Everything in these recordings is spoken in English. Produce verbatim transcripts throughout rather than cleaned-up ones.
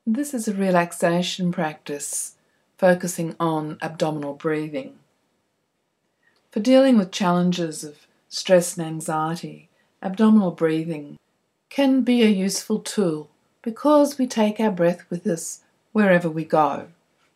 This is a relaxation practice focusing on abdominal breathing. For dealing with challenges of stress and anxiety, abdominal breathing can be a useful tool because we take our breath with us wherever we go.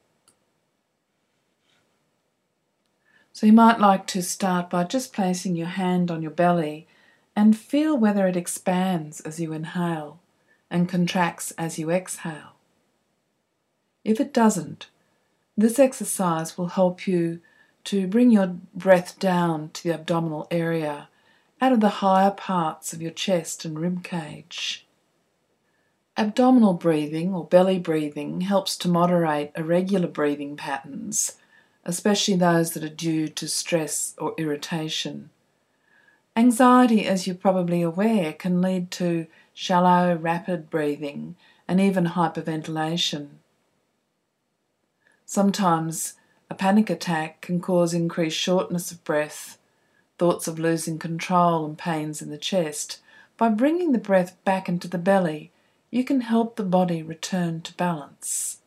So you might like to start by just placing your hand on your belly and feel whether it expands as you inhale and contracts as you exhale. If it doesn't, this exercise will help you to bring your breath down to the abdominal area out of the higher parts of your chest and rib cage. Abdominal breathing or belly breathing helps to moderate irregular breathing patterns, especially those that are due to stress or irritation. Anxiety, as you're probably aware, can lead to shallow, rapid breathing and even hyperventilation. Sometimes a panic attack can cause increased shortness of breath, thoughts of losing control and pains in the chest. By bringing the breath back into the belly, you can help the body return to balance.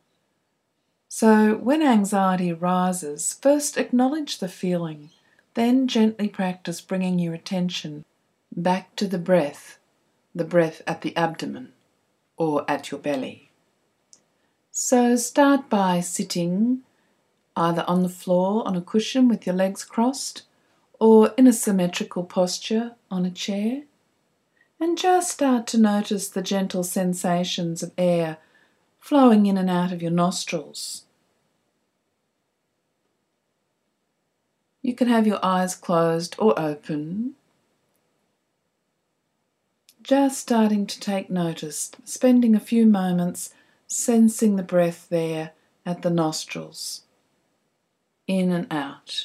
So when anxiety arises, first acknowledge the feeling, then gently practice bringing your attention back to the breath, the breath at the abdomen or at your belly. So start by sitting either on the floor on a cushion with your legs crossed or in a symmetrical posture on a chair, and just start to notice the gentle sensations of air flowing in and out of your nostrils. You can have your eyes closed or open, just starting to take notice, spending a few moments sensing the breath there at the nostrils, in and out.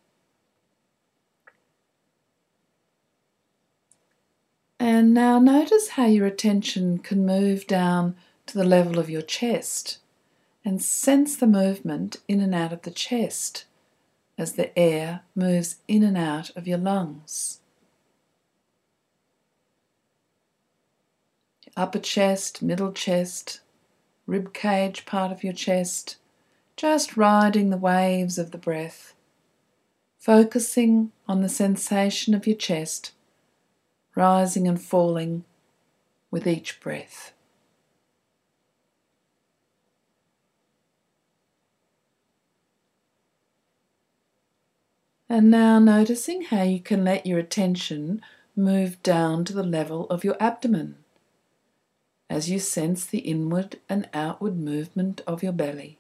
And now notice how your attention can move down to the level of your chest and sense the movement in and out of the chest as the air moves in and out of your lungs. Upper chest, middle chest, rib cage part of your chest, just riding the waves of the breath, focusing on the sensation of your chest, rising and falling with each breath. And now noticing how you can let your attention move down to the level of your abdomen as you sense the inward and outward movement of your belly.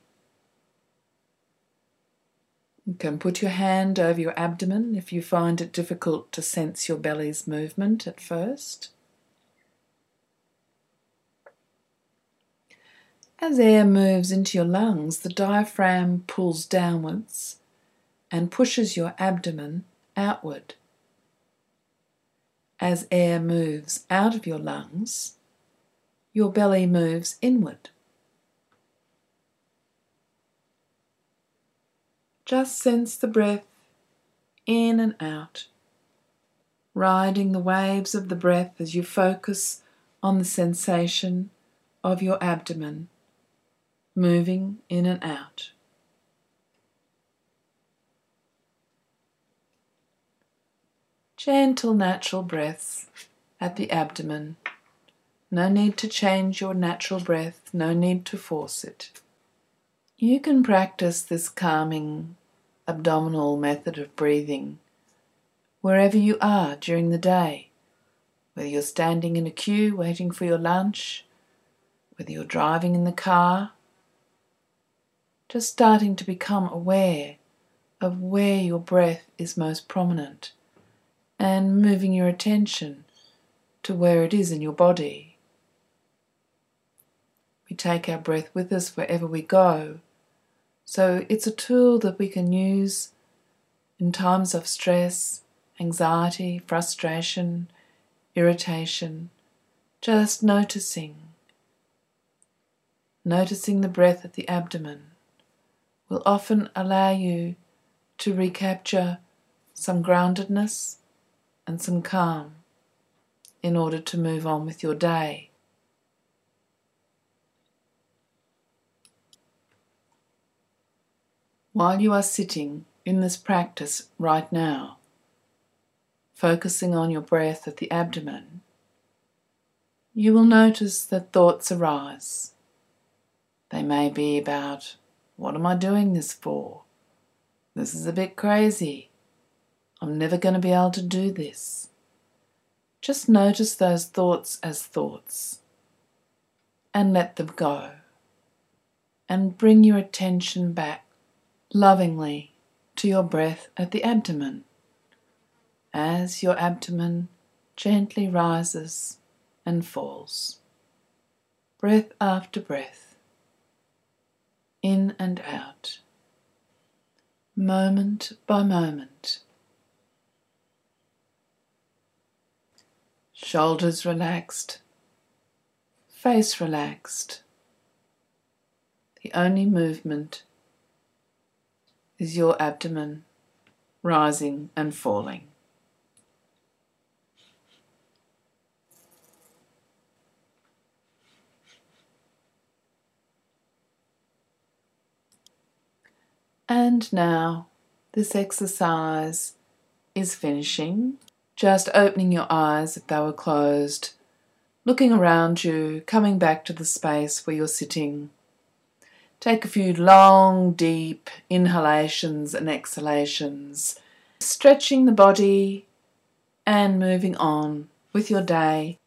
You can put your hand over your abdomen if you find it difficult to sense your belly's movement at first. As air moves into your lungs, the diaphragm pulls downwards and pushes your abdomen outward. As air moves out of your lungs, your belly moves inward. Just sense the breath in and out, riding the waves of the breath as you focus on the sensation of your abdomen moving in and out. Gentle, natural breaths at the abdomen. No need to change your natural breath, no need to force it. You can practice this calming abdominal method of breathing wherever you are during the day, whether you're standing in a queue waiting for your lunch, whether you're driving in the car, just starting to become aware of where your breath is most prominent and moving your attention to where it is in your body. We take our breath with us wherever we go, so it's a tool that we can use in times of stress, anxiety, frustration, irritation, just noticing. Noticing the breath at the abdomen will often allow you to recapture some groundedness and some calm in order to move on with your day. While you are sitting in this practice right now, focusing on your breath at the abdomen, you will notice that thoughts arise. They may be about, what am I doing this for? This is a bit crazy. I'm never going to be able to do this. Just notice those thoughts as thoughts and let them go. And bring your attention back lovingly to your breath at the abdomen as your abdomen gently rises and falls. Breath after breath, in and out, moment by moment. Shoulders relaxed, face relaxed. The only movement is your abdomen rising and falling. And now this exercise is finishing. Just opening your eyes if they were closed, looking around you, coming back to the space where you're sitting. Take a few long, deep inhalations and exhalations, stretching the body and moving on with your day